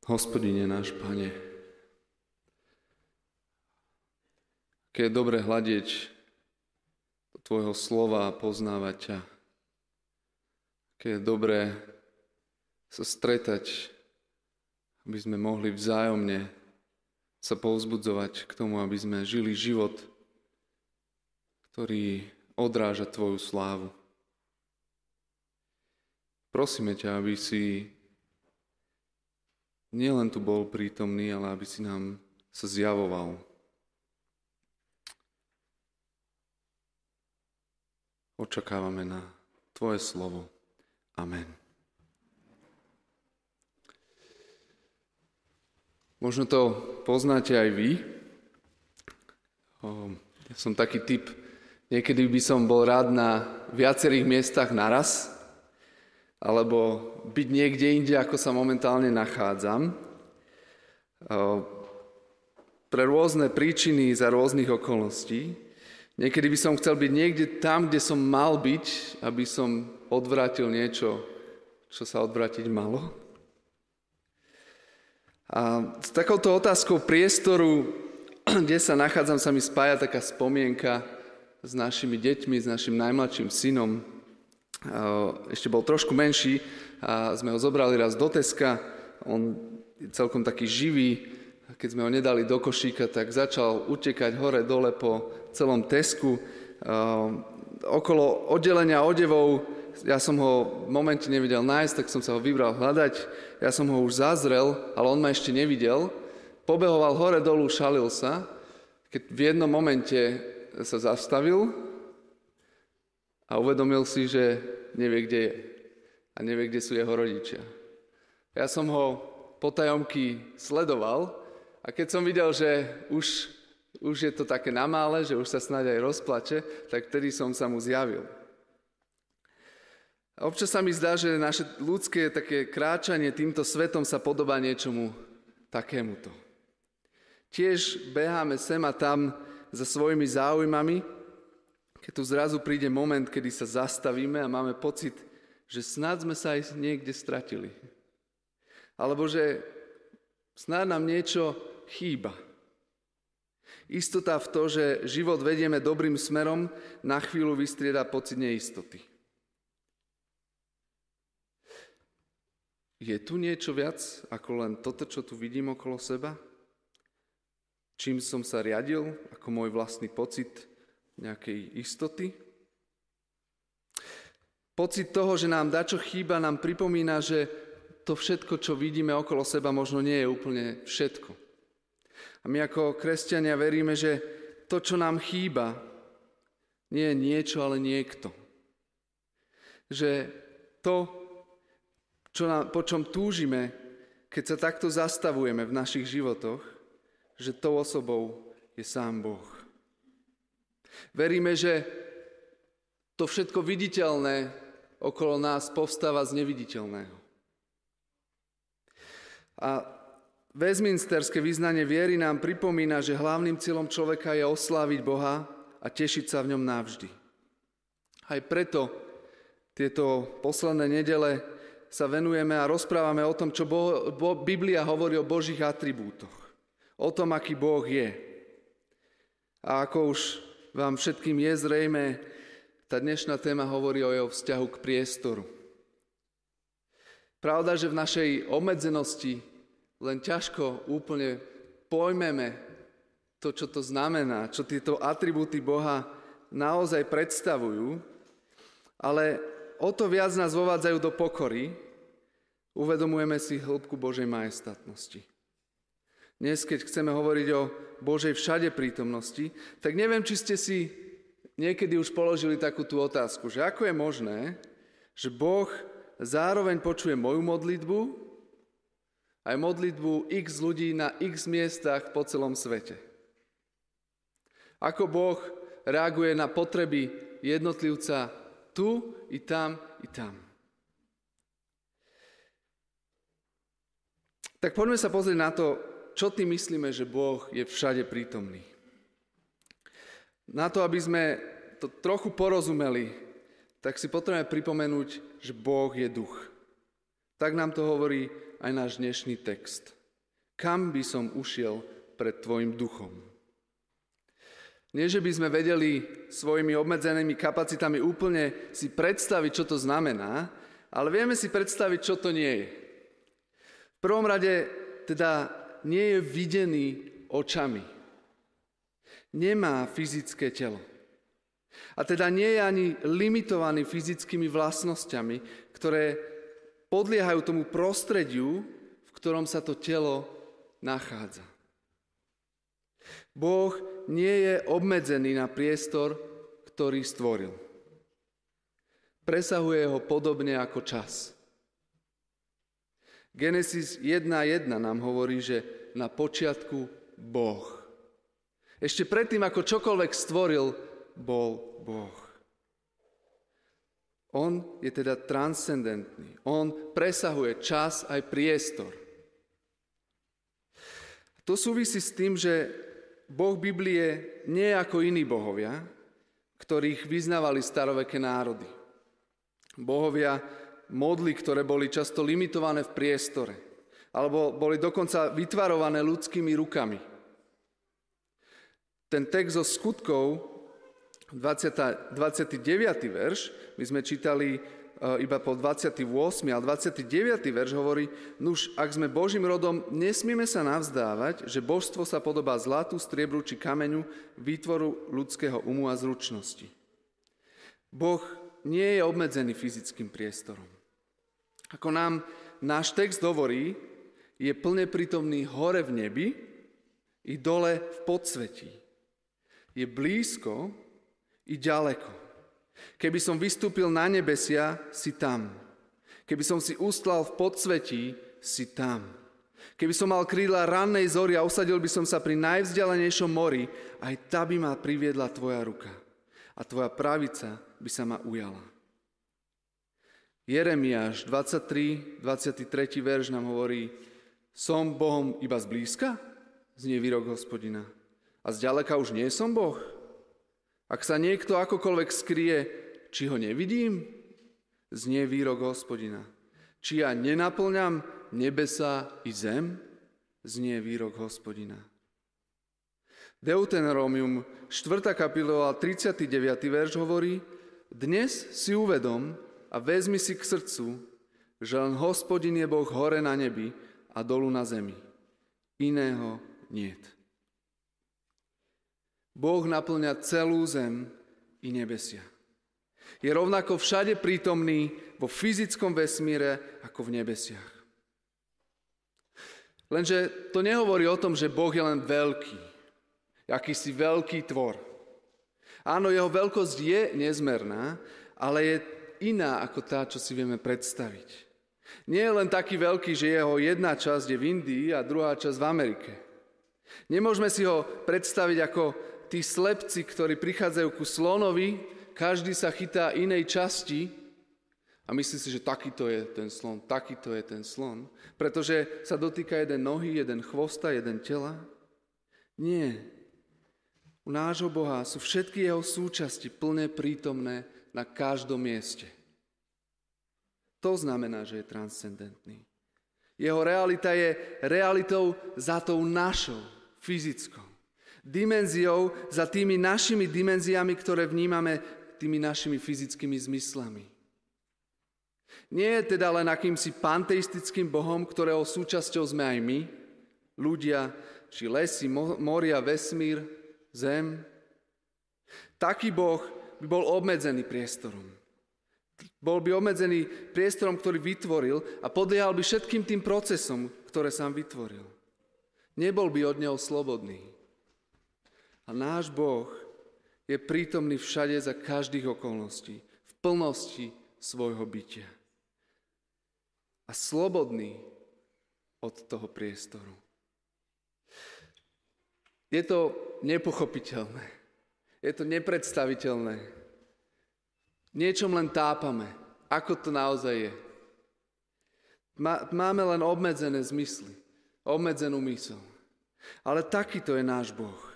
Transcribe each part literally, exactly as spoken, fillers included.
Hospodine náš Pane, aké je dobre hľadieť do Tvojho slova a poznávať ťa. Aké je dobré sa stretať, aby sme mohli vzájomne sa povzbudzovať k tomu, aby sme žili život, ktorý odráža Tvoju slávu. Prosíme ťa, aby si nielen tu bol prítomný, ale aby si nám sa zjavoval. Očakávame na Tvoje slovo. Amen. Možno to poznáte aj vy. Ja som taký typ, niekedy by som bol rád na viacerých miestach naraz, alebo byť niekde inde, ako sa momentálne nachádzam. Pre rôzne príčiny, za rôznych okolností. Niekedy by som chcel byť niekde tam, kde som mal byť, aby som odvrátil niečo, čo sa odvrátiť malo. A s takouto otázkou priestoru, kde sa nachádzam, sa mi spája taká spomienka s našimi deťmi, s našim najmladším synom. Ešte bol trošku menší a sme ho zobrali raz do Teska. On je celkom taký živý. Keď sme ho nedali do košíka, tak začal utekať hore-dole po celom Tesku. Okolo oddelenia odevov ja som ho v momente nevedel nájsť, tak som sa ho vybral hľadať. Ja som ho už zazrel, ale on ma ešte nevidel. Pobehoval hore-dolu, šalil sa. Keď v jednom momente sa zastavil a uvedomil si, že nevie, kde je. A nevie, kde sú jeho rodičia. Ja som ho potajomky sledoval a keď som videl, že už, už je to také na mále, že už sa snáď aj rozplače, tak vtedy som sa mu zjavil. A občas sa mi zdá, že naše ľudské také kráčanie týmto svetom sa podobá niečomu takémuto. Tiež beháme sem a tam za svojimi záujmami, keď tu zrazu príde moment, kedy sa zastavíme a máme pocit, že snáď sme sa aj niekde stratili. Alebo že snáď nám niečo chýba. Istota v to, že život vedieme dobrým smerom, na chvíľu vystrieda pocit neistoty. Je tu niečo viac ako len toto, čo tu vidím okolo seba? Čím som sa riadil ako môj vlastný pocit nejakej istoty? Pocit toho, že nám dačo chýba, nám pripomína, že to všetko, čo vidíme okolo seba, možno nie je úplne všetko. A my ako kresťania veríme, že to, čo nám chýba, nie je niečo, ale niekto. Že to, čo nám, po čom túžime, keď sa takto zastavujeme v našich životoch, že tou osobou je sám Boh. Veríme, že to všetko viditeľné okolo nás povstáva z neviditeľného. A Westminsterské vyznanie viery nám pripomína, že hlavným cieľom človeka je osláviť Boha a tešiť sa v ňom navždy. Aj preto tieto posledné nedele sa venujeme a rozprávame o tom, čo Bo- Bo- Biblia hovorí o Božích atribútoch. O tom, aký Boh je. A ako už vám všetkým je zrejme, tá dnešná téma hovorí o jeho vzťahu k priestoru. Pravda, že v našej obmedzenosti len ťažko úplne pojmeme to, čo to znamená, čo tieto atribúty Boha naozaj predstavujú, ale o to viac nás vovádzajú do pokory, uvedomujeme si hĺbku Božej majestátnosti. Dnes, keď chceme hovoriť o Božej všade prítomnosti, tak neviem, či ste si niekedy už položili takú tú otázku, že ako je možné, že Boh zároveň počuje moju modlitbu aj modlitbu x ľudí na x miestach po celom svete. Ako Boh reaguje na potreby jednotlivca tu, i tam, i tam. Tak poďme sa pozrieť na to, čo tým myslíme, že Boh je všade prítomný. Na to, aby sme to trochu porozumeli, tak si potrebujeme pripomenúť, že Boh je duch. Tak nám to hovorí aj náš dnešný text. Kam by som ušiel pred tvojim duchom? Nie, že by sme vedeli svojimi obmedzenými kapacitami úplne si predstaviť, čo to znamená, ale vieme si predstaviť, čo to nie je. V prvom rade teda nie je videný očami. Nemá fyzické telo. A teda nie je ani limitovaný fyzickými vlastnosťami, ktoré podliehajú tomu prostrediu, v ktorom sa to telo nachádza. Boh nie je obmedzený na priestor, ktorý stvoril. Presahuje ho podobne ako čas. Genesis jedna jedna nám hovorí, že na počiatku Boh. Ešte predtým, ako čokoľvek stvoril, bol Boh. On je teda transcendentný. On presahuje čas aj priestor. To súvisí s tým, že Boh Biblie nie je ako iní bohovia, ktorých vyznávali staroveké národy. Bohovia modly, ktoré boli často limitované v priestore, alebo boli dokonca vytvarované ľudskými rukami. Ten text zo Skutkov, dvadsiaty deviaty verš, my sme čítali iba po dvadsiaty ôsmy, ale dvadsiaty deviaty verš hovorí: nuž, ak sme Božím rodom, nesmieme sa navzdávať, že božstvo sa podobá zlatu, striebru či kameňu, výtvoru ľudského umu a zručnosti. Boh nie je obmedzený fyzickým priestorom. Ako nám náš text hovorí, je plne prítomný hore v nebi i dole v podsvetí. Je blízko i ďaleko. Keby som vystúpil na nebesia, si tam. Keby som si ustlal v podsvetí, si tam. Keby som mal krídla rannej zory a usadil by som sa pri najvzdialenejšom mori, aj tá by ma priviedla tvoja ruka a tvoja pravica by sa ma ujala. Jeremiáš dvadsaťtri, dvadsiaty tretí verš nám hovorí: som Bohom iba zblízka? Znie výrok Hospodina. A zďaleka už nie som Boh? Ak sa niekto akokoľvek skrie, či ho nevidím? Znie výrok Hospodina. Či ja nenaplňam nebesa i zem? Znie výrok Hospodina. Deuteronomium štvrtá kapitola tridsiaty deviaty verš hovorí: dnes si uvedom a vezmi si k srdcu, že len Hospodin je Boh hore na nebi a dolu na zemi. Iného niet. Boh naplňa celú zem i nebesia. Je rovnako všade prítomný vo fyzickom vesmíre ako v nebesiach. Lenže to nehovorí o tom, že Boh je len veľký, akýsi veľký tvor. Áno, jeho veľkosť je nezmerná, ale je iná ako tá, čo si vieme predstaviť. Nie je len taký veľký, že jeho jedna časť je v Indii a druhá časť v Amerike. Nemôžeme si ho predstaviť ako tí slepci, ktorí prichádzajú ku slonovi, každý sa chytá inej časti a myslí si, že takýto je ten slon, takýto je ten slon, pretože sa dotýka jeden nohy, jeden chvosta, jeden tela. Nie. U nášho Boha sú všetky jeho súčasti plne prítomné na každom mieste. To znamená, že je transcendentný. Jeho realita je realitou za tou našou, fyzickou. Dimenziou za tými našimi dimenziami, ktoré vnímame tými našimi fyzickými zmyslami. Nie je teda len akýmsi panteistickým Bohom, ktorého súčasťou sme aj my, ľudia, či lesy, moria, vesmír, zem. Taký Boh by bol obmedzený priestorom. Bol by obmedzený priestorom, ktorý vytvoril a podliehal by všetkým tým procesom, ktoré sám vytvoril. Nebol by od neho slobodný. A náš Boh je prítomný všade za každých okolností, v plnosti svojho bytia. A slobodný od toho priestoru. Je to nepochopiteľné. Je to nepredstaviteľné. Niečom len tápame, ako to naozaj je. Máme len obmedzené zmysly, obmedzenú myseľ. Ale takýto je náš Boh.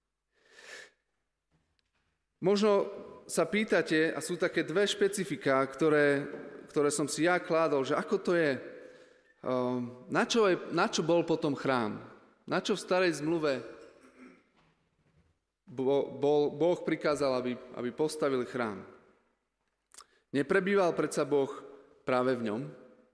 Možno sa pýtate, a sú také dve špecifiká, ktoré, ktoré som si ja kládol, že ako to je. A na čo, je, na čo bol potom chrám? Na čo v starej zmluve bol, bol, Boh prikázal, aby, aby postavili chrám? Neprebýval predsa Boh práve v ňom?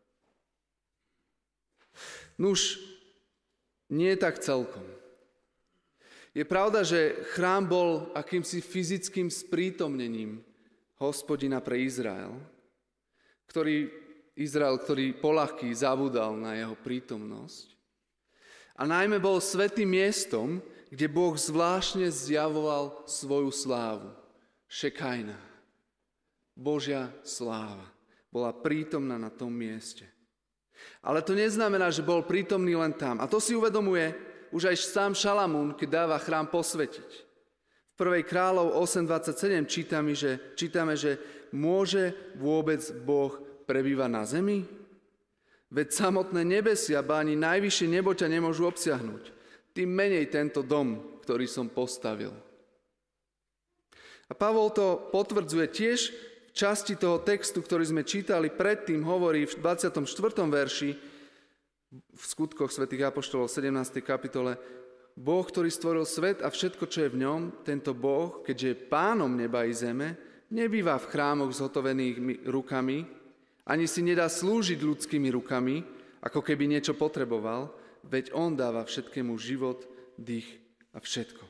Nuž, nie tak celkom. Je pravda, že chrám bol akýmsi fyzickým sprítomnením Hospodina pre Izrael, ktorý, Izrael, ktorý poľahky zabudal na jeho prítomnosť. A najmä bol svätým miestom, kde Boh zvláštne zjavoval svoju slávu. Šekajna. Božia sláva bola prítomná na tom mieste. Ale to neznamená, že bol prítomný len tam. A to si uvedomuje už aj sám Šalamún, keď dáva chrám posvätiť. V prvej kráľov osem dvadsaťsedem čítame, že, čítame, že môže vôbec Boh prebývať na zemi? Veď samotné nebesia, ba ani najvyššie nebo ťa nemôžu obsiahnuť. Tým menej tento dom, ktorý som postavil. A Pavol to potvrdzuje tiež v časti toho textu, ktorý sme čítali predtým, hovorí v dvadsiatom štvrtom verši v skutkoch svätých apoštolov sedemnástej kapitole: Boh, ktorý stvoril svet a všetko, čo je v ňom, tento Boh, keďže je pánom neba i zeme, nebýva v chrámoch zhotovených rukami, ani si nedá slúžiť ľudskými rukami, ako keby niečo potreboval, veď on dáva všetkému život, dých a všetko.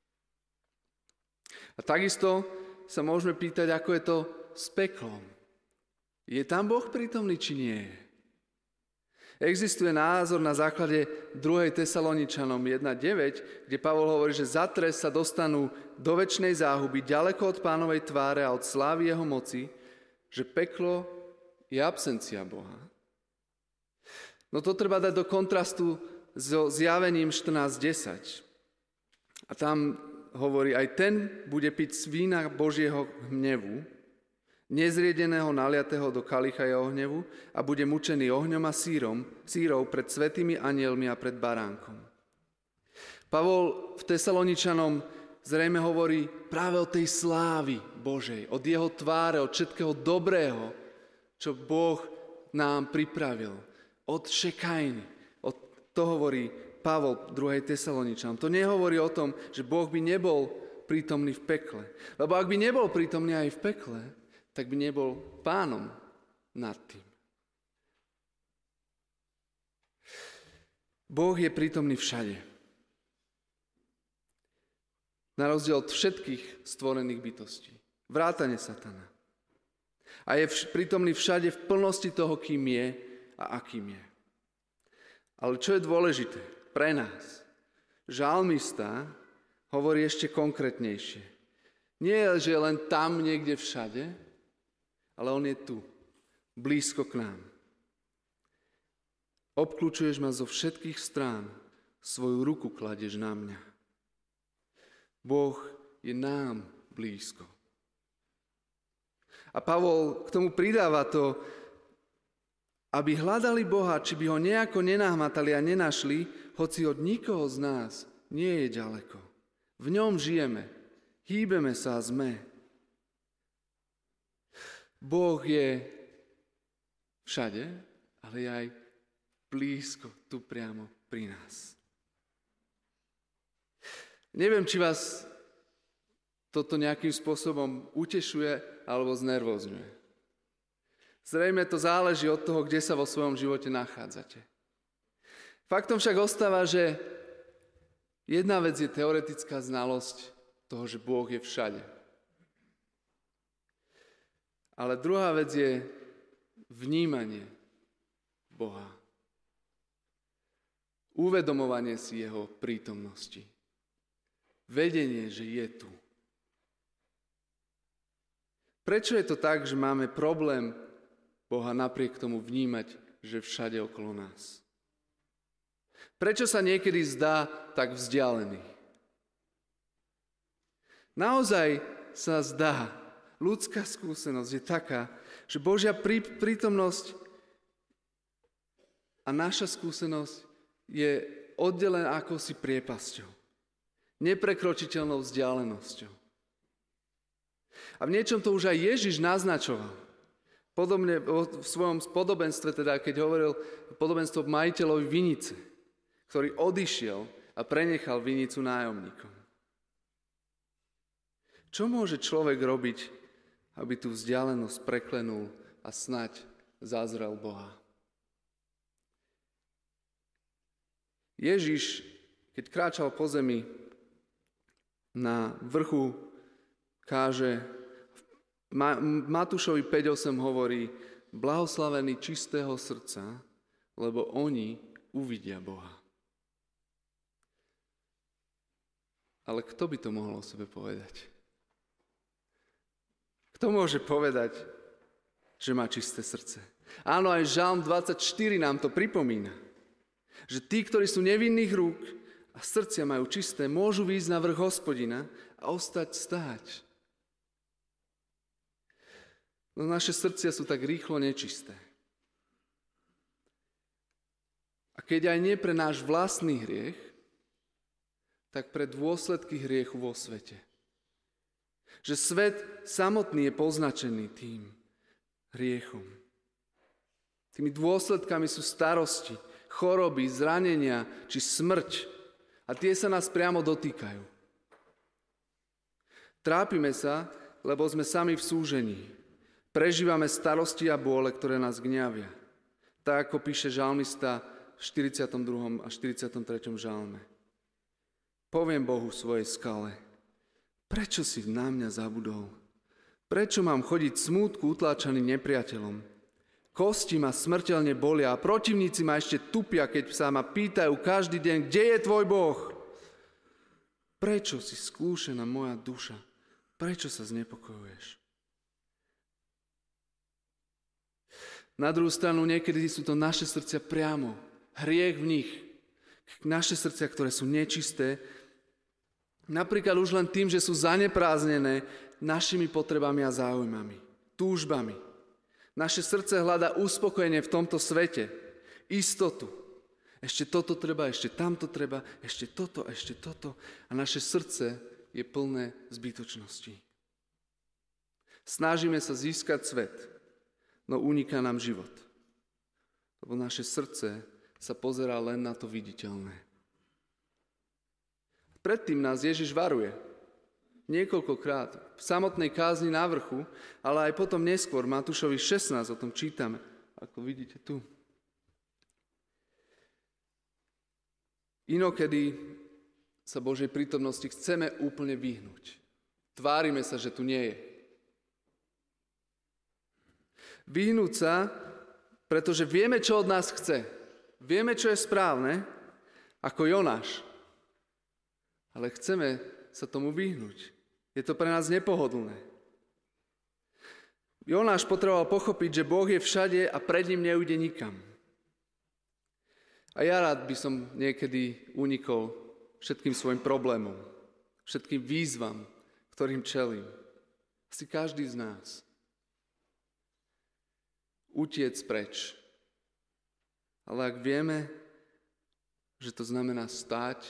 A takisto sa môžeme pýtať, ako je to s peklom. Je tam Boh prítomný, či nie je? Existuje názor na základe druhej Tesaloničanom jedna deväť, kde Pavol hovorí, že za trest sa dostanú do večnej záhuby, ďaleko od Pánovej tváre a od slávy jeho moci, že peklo je absencia Boha. No to treba dať do kontrastu so Zjavením štrnásť desať. A tam hovorí, aj ten bude piť z vína Božieho hnevu, nezriedeného naliatého do kalicha jeho hnevu, a bude mučený ohňom a sírom, sírov pred svätými anielmi a pred baránkom. Pavol v Tesaloničanom zrejme hovorí práve o tej slávy Božej, od jeho tváre, od všetkého dobrého, čo Boh nám pripravil. Od šekajny. Od to hovorí Pavol v druhej Tesaloničanom. To nehovorí o tom, že Boh by nebol prítomný v pekle. Lebo ak by nebol prítomný aj v pekle, tak by nebol pánom nad tým. Boh je prítomný všade. Na rozdiel od všetkých stvorených bytostí. Vrátane satana. A je prítomný všade v plnosti toho, kým je a akým je. Ale čo je dôležité pre nás? Žalmista hovorí ešte konkrétnejšie. Nie je, že je len tam niekde všade, ale on je tu, blízko k nám. Obklúčuješ ma zo všetkých strán, svoju ruku kladieš na mňa. Boh je nám blízko. A Pavol k tomu pridáva to, aby hľadali Boha, či by ho nejako nenahmatali a nenašli, hoci od nikoho z nás nie je ďaleko. V ňom žijeme, hýbeme sa a sme. Boh je všade, ale je aj blízko, tu priamo pri nás. Neviem, či vás toto nejakým spôsobom utešuje alebo znervozňuje. Zrejme to záleží od toho, kde sa vo svojom živote nachádzate. Faktom však ostáva, že jedna vec je teoretická znalosť toho, že Boh je všade. Ale druhá vec je vnímanie Boha. Uvedomovanie si jeho prítomnosti. Vedenie, že je tu. Prečo je to tak, že máme problém Boha napriek tomu vnímať, že všade okolo nás? Prečo sa niekedy zdá tak vzdialený? Naozaj sa zdá, ľudská skúsenosť je taká, že Božia prí, prítomnosť a naša skúsenosť je oddelená akousi priepasťou, neprekročiteľnou vzdialenosťou. A v niečom to už aj Ježiš naznačoval. Podobne v svojom podobenstve, teda keď hovoril podobenstvo majiteľovi vinice, ktorý odišiel a prenechal vinicu nájomníkom. Čo môže človek robiť, aby tú vzdialenosť preklenul a snať zazrel Boha? Ježiš, keď kráčal po zemi, na vrchu káže, Matúšovi päť osem hovorí, blahoslavení čistého srdca, lebo oni uvidia Boha. Ale kto by to mohol o sebe povedať? Kto môže povedať, že má čisté srdce? Áno, aj Žalm dvadsaťštyri nám to pripomína. Že tí, ktorí sú nevinných rúk a srdcia majú čisté, môžu výjsť na vrch Hospodina a ostať stáť. No naše srdcia sú tak rýchlo nečisté. A keď aj nie pre náš vlastný hriech, tak pre dôsledky hriechu vo svete. Že svet samotný je poznačený tým hriechom. Tými dôsledkami sú starosti, choroby, zranenia či smrť. A tie sa nás priamo dotýkajú. Trápime sa, lebo sme sami v súžení. Prežívame starosti a bôle, ktoré nás gňavia. Tak, ako píše žalmista v štyridsiatom druhom a štyridsiatom treťom žalme. Poviem Bohu svojej skale, prečo si na mňa zabudol? Prečo mám chodiť smútku utláčaný nepriateľom? Kosti ma smrteľne bolia a protivníci ma ešte tupia, keď sa ma pýtajú každý deň, kde je tvoj Boh? Prečo si skúšená moja duša? Prečo sa znepokojuješ? Na druhú stranu niekedy sú to naše srdcia priamo, hriech v nich. Naše srdcia, ktoré sú nečisté, napríklad už len tým, že sú zanepráznené našimi potrebami a záujmami, túžbami. Naše srdce hľadá uspokojenie v tomto svete, istotu. Ešte toto treba, ešte tamto treba, ešte toto, ešte toto. A naše srdce je plné zbytočností. Snažíme sa získať svet, no uniká nám život. Lebo naše srdce sa pozerá len na to viditeľné. Predtým nás Ježiš varuje. Niekoľkokrát. V samotnej kázni na vrchu, ale aj potom neskôr, Matúšovi šestnásť, o tom čítame, ako vidíte tu. Inokedy sa Božej prítomnosti chceme úplne vyhnúť. Tvárime sa, že tu nie je. Vyhnúť sa, pretože vieme, čo od nás chce. Vieme, čo je správne, ako Jonáš. Ale chceme sa tomu vyhnúť. Je to pre nás nepohodlné. Jonáš potreboval pochopiť, že Boh je všade a pred ním neujde nikam. A ja rád by som niekedy unikol všetkým svojim problémom, všetkým výzvam, ktorým čelím. Asi každý z nás. Utiec preč. Ale ak vieme, že to znamená stáť,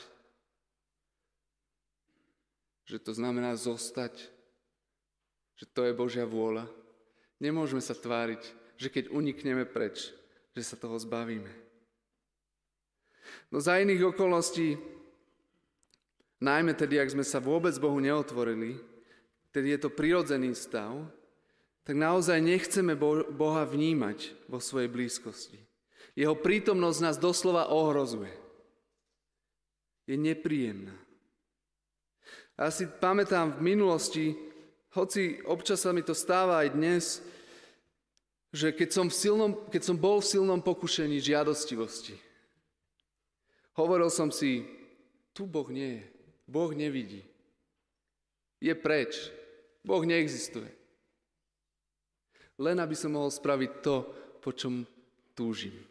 že to znamená zostať, že to je Božia vôľa, nemôžeme sa tváriť, že keď unikneme preč, že sa toho zbavíme. No za iných okolností, najmä tedy, ak sme sa vôbec Bohu neotvorili, tedy je to prirodzený stav, tak naozaj nechceme Boha vnímať vo svojej blízkosti. Jeho prítomnosť nás doslova ohrozuje. Je nepríjemná. Ja si pamätám v minulosti, hoci občas sa mi to stáva aj dnes, že keď som, v silnom, keď som bol v silnom pokušení žiadostivosti, hovoril som si, tu Boh nie je, Boh nevidí. Je preč, Boh neexistuje. Len aby som mohol spraviť to, po čom túžim.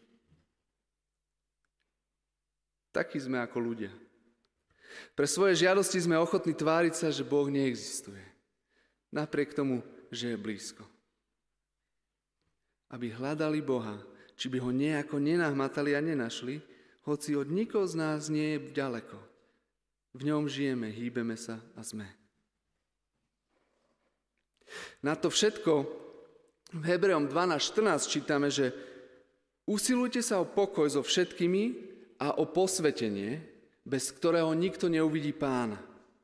Takí sme ako ľudia. Pre svoje žiadosti sme ochotní tváriť sa, že Boh neexistuje. Napriek tomu, že je blízko. Aby hľadali Boha, či by ho nejako nenahmatali a nenašli, hoci od nikoho z nás nie je ďaleko. V ňom žijeme, hýbeme sa a sme. Na to všetko V Hebrejom dvanásť štrnásť čítame, že usilujte sa o pokoj so všetkými a o posvetenie, bez ktorého nikto neuvidí Pána.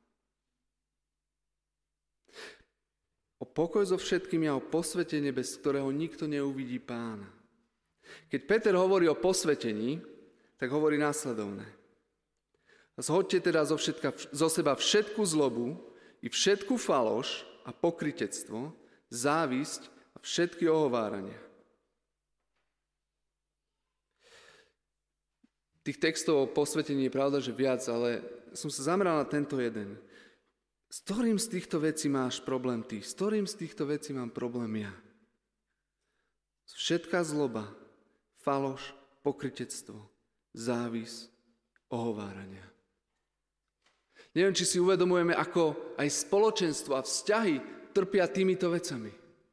O pokoj so všetkými a o posvetenie, bez ktorého nikto neuvidí Pána. Keď Peter hovorí o posvetení, tak hovorí následovné. Zhoďte teda zo, všetka, zo seba všetku zlobu i všetku faloš a pokrytectvo, závisť a všetky ohovárania. Tých textov o posvetení je pravda, že viac, ale som sa zameral na tento jeden. S ktorým z týchto vecí máš problém ty? S ktorým z týchto vecí mám problém ja? Všetká zloba, faloš, pokrytectvo, závis, ohovárania. Neviem, či si uvedomujeme, ako aj spoločenstvo a vzťahy trpia týmito vecami.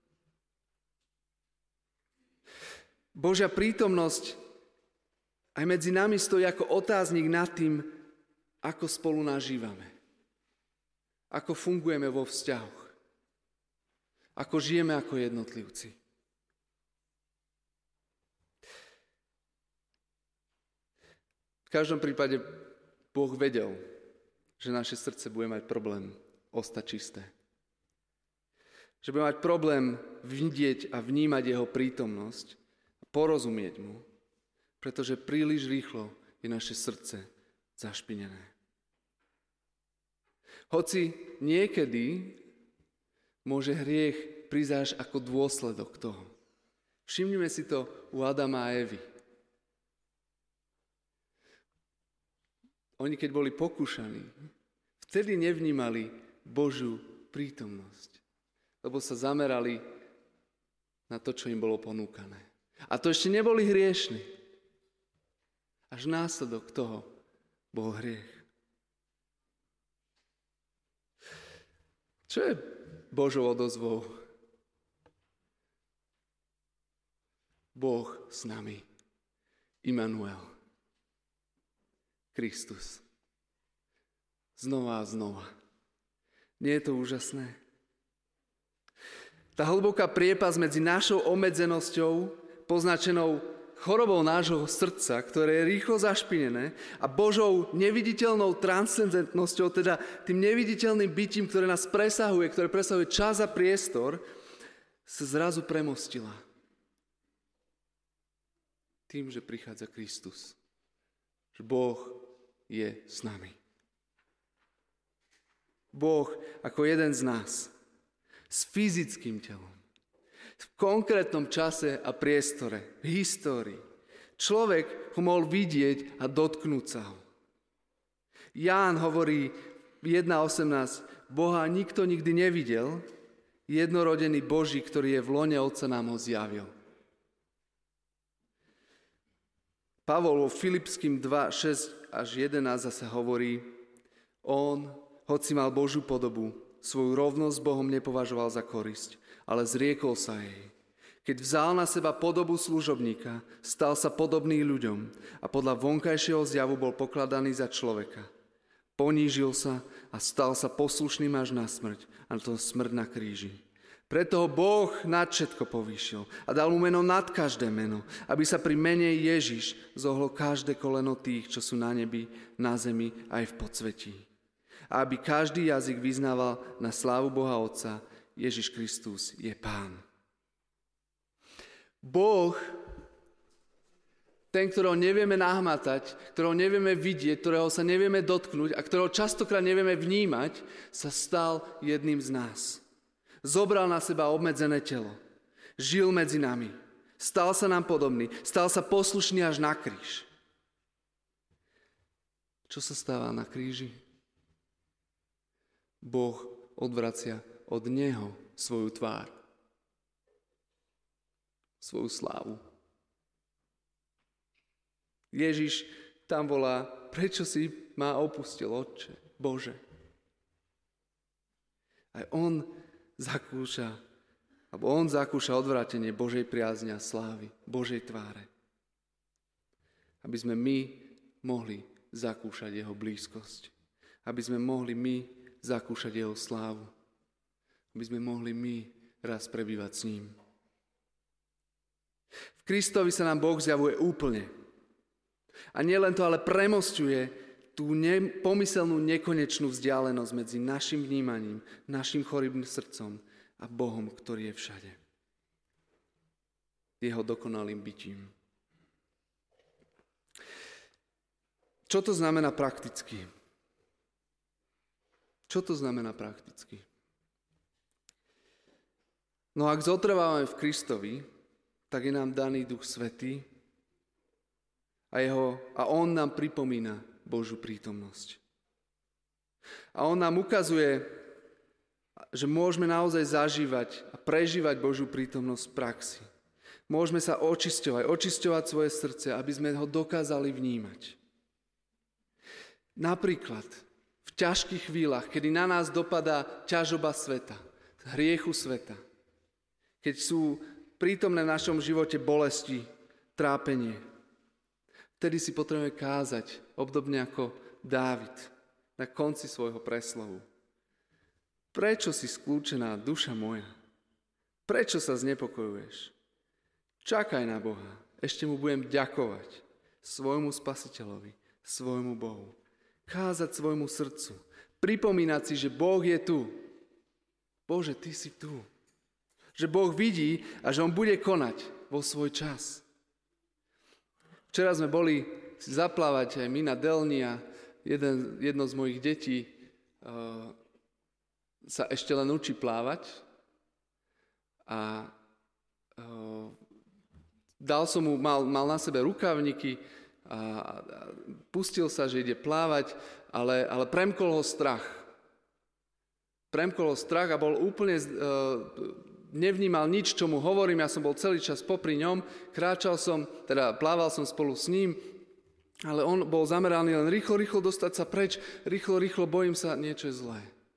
Božia prítomnosť aj medzi nami stojí ako otáznik nad tým, ako spolu nažívame. Ako fungujeme vo vzťahoch. Ako žijeme ako jednotlivci. V každom prípade Boh vedel, že naše srdce bude mať problém ostať čisté. Že bude mať problém vidieť a vnímať jeho prítomnosť a porozumieť mu, pretože príliš rýchlo je naše srdce zašpinené. Hoci niekedy môže hriech prísť až ako dôsledok toho. Všimnime si to u Adama a Evy. Oni, keď boli pokúšaní, vtedy nevnímali Božiu prítomnosť, lebo sa zamerali na to, čo im bolo ponúkané. A to ešte neboli hriešni. Až následok toho bol hriech. Čo je Božou odozvou? Boh s nami. Immanuel. Kristus. Znova a znova. Nie je to úžasné? Tá hlboká priepas medzi našou obmedzenosťou, poznačenou chorobou nášho srdca, ktoré je rýchlo zašpinené, a Božou neviditeľnou transcendentnosťou, teda tým neviditeľným bytím, ktoré nás presahuje, ktoré presahuje čas a priestor, sa zrazu premostila. Tým, že prichádza Kristus. Že Boh je s nami. Boh ako jeden z nás. S fyzickým telom. V konkrétnom čase a priestore. V histórii. Človek ho mohol vidieť a dotknúť sa ho. Ján hovorí jedna osemnásť. Boha nikto nikdy nevidel. Jednorodený Boží, ktorý je v lone Otca, nám ho zjavil. Pavol vo Filipským dva, šesť až jedenásť zase hovorí, on, hoci mal Božiu podobu, svoju rovnosť s Bohom nepovažoval za korisť, ale zriekol sa jej. Keď vzal na seba podobu služobníka, stal sa podobný ľuďom a podľa vonkajšieho zjavu bol pokladaný za človeka. Ponížil sa a stal sa poslušným až na smrť, a to smrť na kríži. Preto ho Boh nad všetko povýšil a dal mu meno nad každé meno, aby sa pri mene Ježiš zohlo každé koleno tých, čo sú na nebi, na zemi aj v podsvetí. A aby každý jazyk vyznával na slávu Boha Otca, Ježiš Kristus je Pán. Boh, ten, ktorého nevieme nahmatať, ktorého nevieme vidieť, ktorého sa nevieme dotknúť a ktorého častokrát nevieme vnímať, sa stal jedným z nás. Zobral na seba obmedzené telo. Žil medzi nami. Stal sa nám podobný. Stal sa poslušný až na kríž. Čo sa stáva na kríži? Boh odvracia od neho svoju tvár. Svoju slávu. Ježiš tam volá, prečo si ma opustil, Otče, Bože? Aj on zakúša, alebo on zakúša odvrátenie Božej priazne a slávy, Božej tváre. Aby sme my mohli zakúšať jeho blízkosť. Aby sme mohli my zakúšať jeho slávu. Aby sme mohli my raz prebývať s ním. V Kristovi sa nám Boh zjavuje úplne. A nielen to, ale premosťuje tú ne, pomyselnú nekonečnú vzdialenosť medzi našim vnímaním, našim chorým srdcom a Bohom, ktorý je všade. Jeho dokonalým bytím. Čo to znamená prakticky? Čo to znamená prakticky? No ak zotrvávame v Kristovi, tak je nám daný Duch Svätý a, jeho, a On nám pripomína Božiu prítomnosť. A On nám ukazuje, že môžeme naozaj zažívať a prežívať Božiu prítomnosť v praxi. Môžeme sa očisťovať, očisťovať svoje srdce, aby sme ho dokázali vnímať. Napríklad v ťažkých chvíľach, kedy na nás dopadá ťažoba sveta, hriechu sveta, keď sú prítomné v našom živote bolesti, trápenie, vtedy si potrebujeme kázať, obdobne ako Dávid na konci svojho preslovu. Prečo si skľúčená, duša moja? Prečo sa znepokojuješ? Čakaj na Boha, ešte mu budem ďakovať, svojmu Spasiteľovi, svojmu Bohu. Kázať svojmu srdcu, pripomínať si, že Boh je tu. Bože, Ty si tu. Že Boh vidí a že On bude konať vo svoj čas. Včera sme boli si zaplávať aj my na Delni a jeden, jedno z mojich detí uh, sa ešte len učí plávať a uh, dal som mu, mal, mal na sebe rukavníky a, a pustil sa, že ide plávať, ale, ale premkol ho strach. Premkol ho strach a bol úplne... Uh, nevnímal nič, čo mu hovorím, ja som bol celý čas popri ňom, kráčal som, teda plával som spolu s ním, ale on bol zameraný len rýchlo, rýchlo dostať sa preč, rýchlo, rýchlo, bojím sa, niečo je zlé.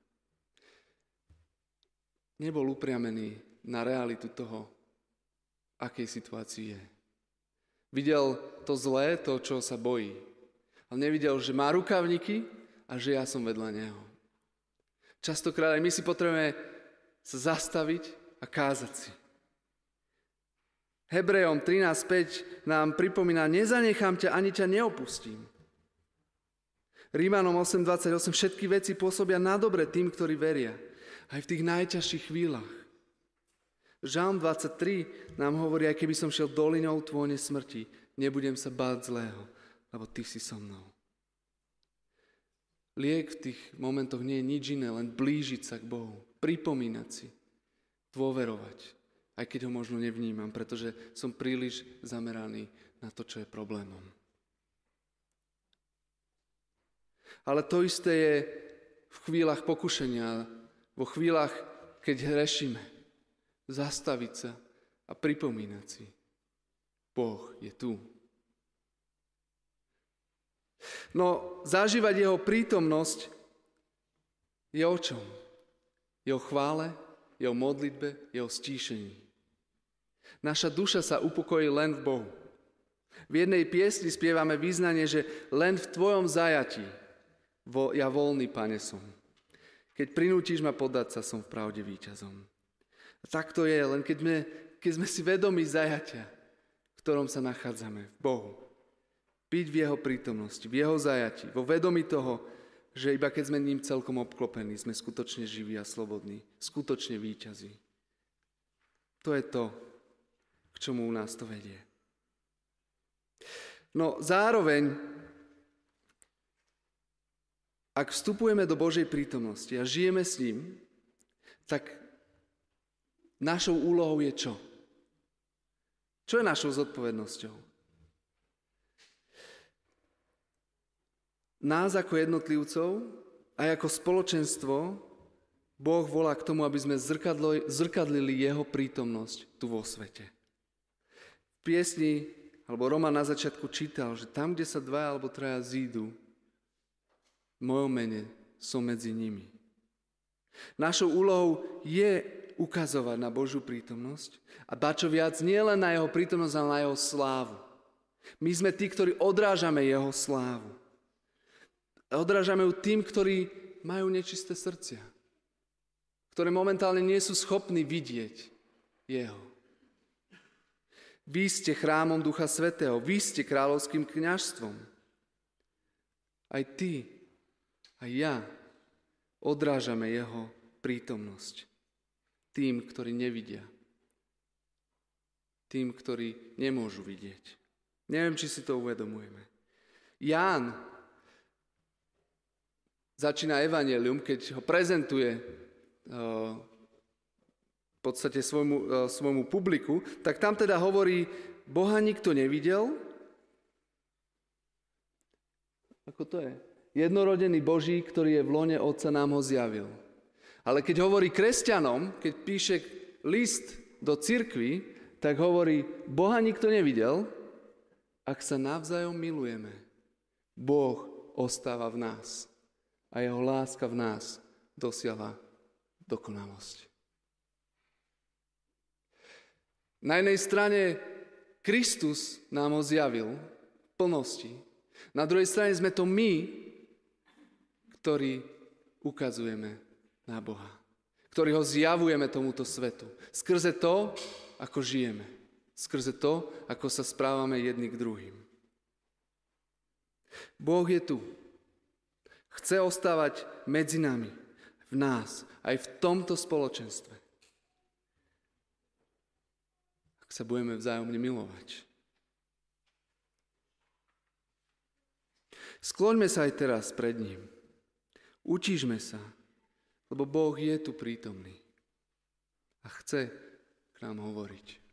Nebol upriamený na realitu toho, akej situácii je. Videl to zlé, to, čo sa bojí, ale nevidel, že má rukavníky a že ja som vedľa neho. Častokrát aj my si potrebujeme sa zastaviť a kázať si. Hebrejom trinásť päť nám pripomína, nezanechám ťa, ani ťa neopustím. Rímanom osem dvadsaťosem, všetky veci pôsobia na dobre tým, ktorí veria. Aj v tých najťažších chvíľach. Žalm dvadsaťtri nám hovorí, aj keby som šiel dolinou tvône smrti, nebudem sa báť zlého, lebo ty si so mnou. Liek v tých momentoch nie je nič iné, len blížiť sa k Bohu, pripomínať si, dôverovať, aj keď ho možno nevnímam, pretože som príliš zameraný na to, čo je problémom. Ale to isté je v chvíľach pokušenia, vo chvíľach, keď hrešíme, zastaviť sa a pripomínať si, Boh je tu. No, zažívať jeho prítomnosť je o čom? Je o chvále, je o modlitbe, je o stíšení. Naša duša sa upokojí len v Bohu. V jednej piesni spievame význanie, že len v tvojom zajatí ja voľný, Pane, som. Keď prinútiš ma podať sa, som v pravde víťazom. A tak to je, len keď sme, keď sme si vedomí zajatia, v ktorom sa nachádzame, v Bohu. Byť v jeho prítomnosti, v jeho zajatí, vo vedomí toho, že iba keď sme ním celkom obklopení, sme skutočne živí a slobodní, skutočne víťazí. To je to, k čomu u nás to vedie. No zároveň, ak vstupujeme do Božej prítomnosti a žijeme s ním, tak našou úlohou je čo? Čo je našou zodpovednosťou? Nás ako jednotlivcov a ako spoločenstvo Boh volá k tomu, aby sme zrkadlili jeho prítomnosť tu vo svete. V piesni, alebo Roman na začiatku čítal, že tam, kde sa dvaja alebo traja zídu, v mojom mene som medzi nimi. Našou úlohou je ukazovať na Božiu prítomnosť a ba čo viac, nie len na jeho prítomnosť, ale na jeho slávu. My sme tí, ktorí odrážame jeho slávu. Odrážame ju tým, ktorí majú nečisté srdcia, ktoré momentálne nie sú schopní vidieť jeho. Vy ste chrámom Ducha Svätého, vy ste kráľovským kňazstvom. Aj ty, aj ja odrážame jeho prítomnosť tým, ktorí nevidia. Tým, ktorí nemôžu vidieť. Neviem, či si to uvedomujeme. Ján začína evanjelium, keď ho prezentuje v podstate svojmu, svojmu publiku, tak tam teda hovorí, Boha nikto nevidel. Ako to je? Jednorodený Boží, ktorý je v lone Otca, nám ho zjavil. Ale keď hovorí kresťanom, keď píše list do cirkvi, tak hovorí, Boha nikto nevidel, ak sa navzájom milujeme. Boh ostáva v nás a jeho láska v nás dosiahla dokonalosť. Na jednej strane Kristus nám ho zjavil v plnosti. Na druhej strane sme to my, ktorí ukazujeme na Boha. Ktorí ho zjavujeme tomuto svetu. Skrze to, ako žijeme. Skrze to, ako sa správame jedni k druhým. Boh je tu. Chce ostávať medzi nami, v nás, aj v tomto spoločenstve. Ak sa budeme vzájomne milovať. Skloňme sa aj teraz pred ním. Utíšme sa, lebo Boh je tu prítomný a chce k nám hovoriť.